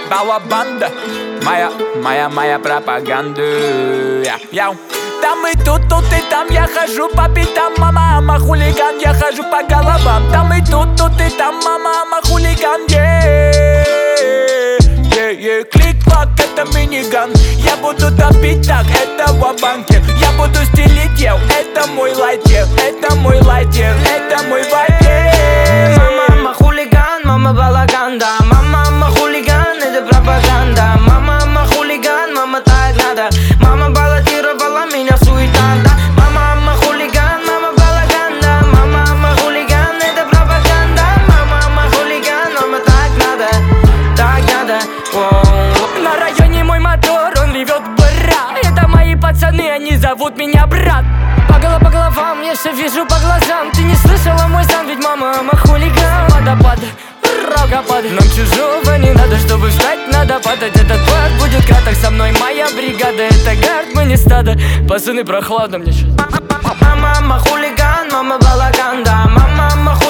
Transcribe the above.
балабанда, моя пропаганда. Там и тут и там я хожу по пятам, мама, хулиган, я хожу по головам. Там и тут и там, мама, хулиган, клик-клак, это миниган. Я буду топить так, это ва-банки. Я буду стелить, это мой лайтер, это мой лайтер, это мой вайпер. Мама, хулиган, мама, балаган, да. Мама, хулиган, это пропаганда. Мама, хулиган, мама, так надо. Мама баллотировала меня в суета, да. Мама, хулиган, мама, балаган, да. Мама, хулиган, это пропаганда. Мама, хулиган, мама, так надо. Так надо. На районе мой мотор, он ревет бра. Это мои пацаны, они зовут меня брат. По головам, я все вижу по глазам. Ты не слышала мой сан, ведь мама хулиган. Водопад, рогопад. Нам чужого не надо, чтобы встать, надо падать. Этот пад будет краток, со мной моя бригада. Это гард, мы не стадо, пацаны прохладно мне сейчас. Мама хулиган, мама балаган, да. Мама хулиган.